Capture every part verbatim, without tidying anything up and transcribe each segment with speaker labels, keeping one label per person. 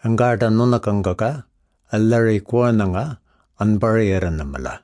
Speaker 1: Angata nunakangaka, allari kuananga, anbariyaranamala.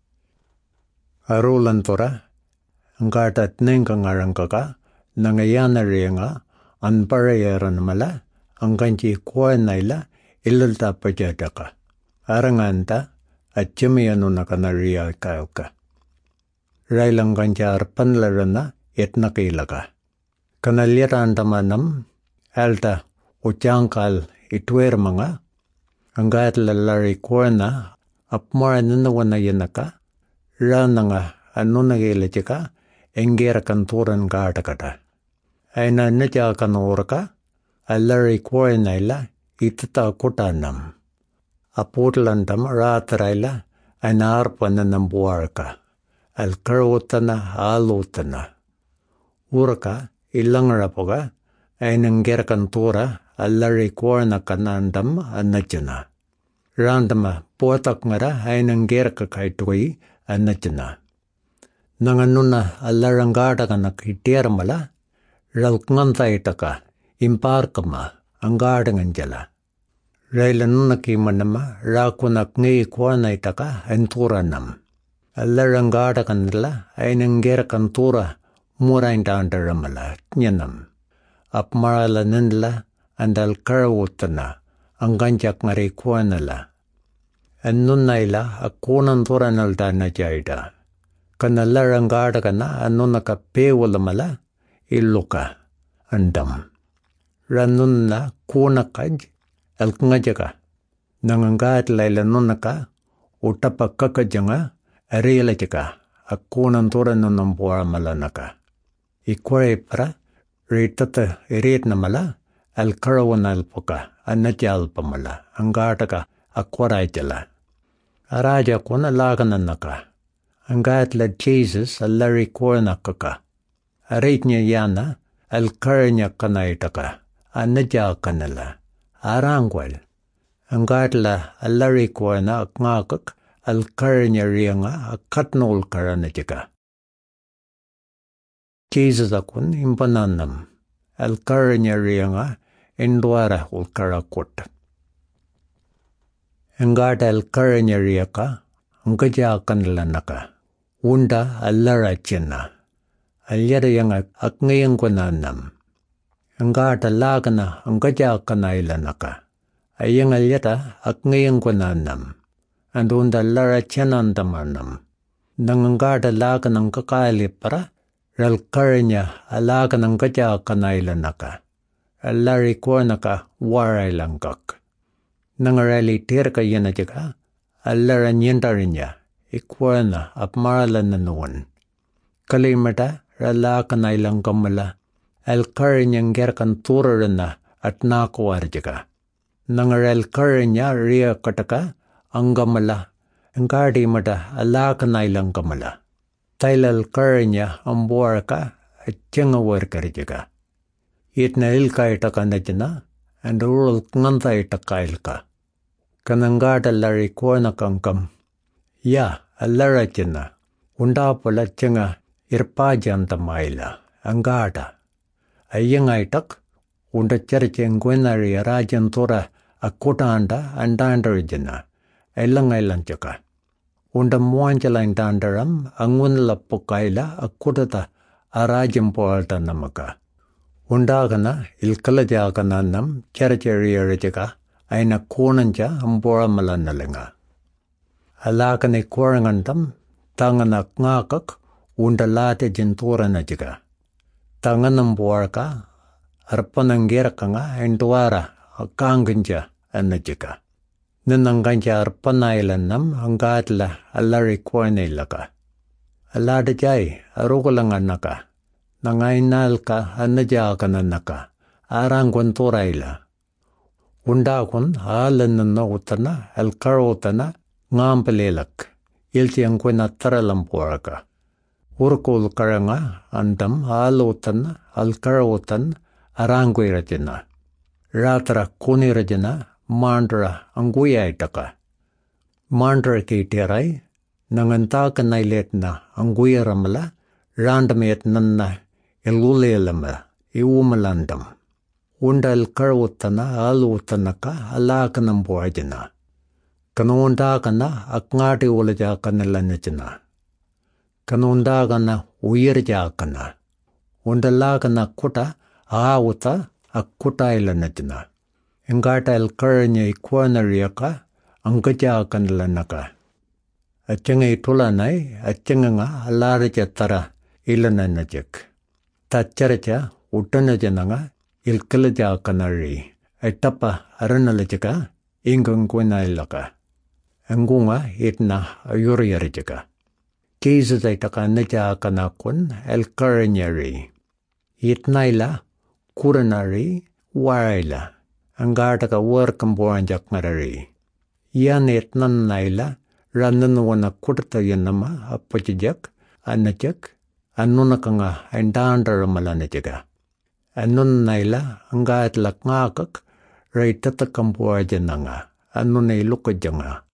Speaker 1: Arulantora, angata tninkangarangaka, nangayanarianga, anbariyaranamala, anganchi kuanaila, ilulta pajataka. Aranganta, achimiyanunakanaria kauka. Railangancha arpanlarana, etnakilaka. Kanalyarantamanam, alta, uchankal, ituermanga, angatla lari kuana, apmara nanawana rananga, anunagilachika, engera kanturan gatakata. Aina naja kanoraka, alari kuanaila, itata kutanam. Aputlantam ratraila, anarpananambuarka. Alkarutana alutana. Uraka, ilangarapoga, ainangera kantura, allari kuana kanandam anachana. Randama potakngara ainangera kakaitui anachana. Nanganuna allarangada kanak itiarmala, ralkngantaitaka, imparkama, angadanganjala. Railanunaki manama, rakunak ngi kuanaitaka, anturanam. Allarangada kanala, ainangera kantura, muraindandaramala, nyanam. Apmarala nindla, andal karawutana, anganjak ngari kuanala. Annunaila, akunanturanalda najaida. Kanalarangada kana, annunaka pewalamala, illuka, andam. Ranunna kunakaj, alkngajaka. Nangangat laila nunaka, utapakakajanga, arilajaka, akunanturanunambuaramalanaka. Ikware para, ritata iritnamala, alkarawanalpoka, anajalpamala, angataka, akwarajala. Araja kuna lagananaka. Angatla Jesus allari kuanakaka. Aritnya yana, alkaranya kanaitaka, anajakanala. Arangwal. Angatla allari kuana akngakak, alkaranya rianga, akatnol karanajaka. Jesus akun impananam, alkaranya rianga, endwara ulkarakot. Angata alkaranya riaka, angajakanlanaka. Unda allarachena. Alyarayanga akngayangwananam. Angata lagana angajakanailanaka. Ayang alyata akngayangwananam. Andunda allarachenandamanam. Nangangata laganang kakalipara, ralkaranya alaganang gajakanailanaka. Allari kuanaka warailangak. Nangarali tirka yanajaka, allara nyentarinya. Ikuana apmarala nanuan. Kalimata ralakanailang kamala. Alkarinyang gerkan turarana at nakuarjaka. Nangaral karinya ria kataka anggamala. Angkadi mata alakanailang kamala. Tailal karinya ambuarka at tiyangawar Itna ilka itaka najana and rural nganta itaka ilka. Kanangada lari kuana kangkam. Ya, allara jana. Unda pala tiyanga irpajanta maila. Angada. Ayanga itak. Unda charcheng gwenari rajantura akutanda andandar jana. Ailang ailang jaka. Unda muanjala indandaram angunla pokaila akutata arajam poalta namaka. Undagana ilkalajagana nam charcheriarajaka aina kunanja ambora malanalenga. Alakane kurangantam tangana ngakak undalate jenturanajaka. Tanganam buarka arpananggerakanga enduara akanganja anajaka. Nananganja arpanailanam angatla alari kuanailaka. Aladajay arukulanganaka. Nangainalka anajakananaka. Arangwanturaila. Undakun alanana utana alkarotana ngampalelak. Iltiangkwena taralampuaraka. Urkul karanga andam alotana alkarotan arangwirajana. Ratra kunirajana mandra anguyaitaka. Mandra kitirai nangantaka nailetna anguyaramala randamet nanna ilulelama iumalandam. undal karutana alutanaka alakanam boajina. Kanundagana akngati ulajakanalanichina. Kanundagana uyirjakana. Undalagana kuta aawuta akuta ilanachina. Ingata el karanya ikwanariaka angkajakanlanaka. Achinga itulanay achinga alarajatara ilananajak. Tacharacha utanajananga ilkalajakanari. Etapa aranalajaka ingangwinailaka. Angunga itna ayuriyarajaka. Kizataka najakanakun el karanyari. Itnaila kuranari waila. Angataka workambuanjak marari. Yan itnan naila rananwana kurtayanama apachijak anachak anunakanga endandaramalanajaka. Anun naila angatlak ngakak raitatakambuajananga anunay lukajanga.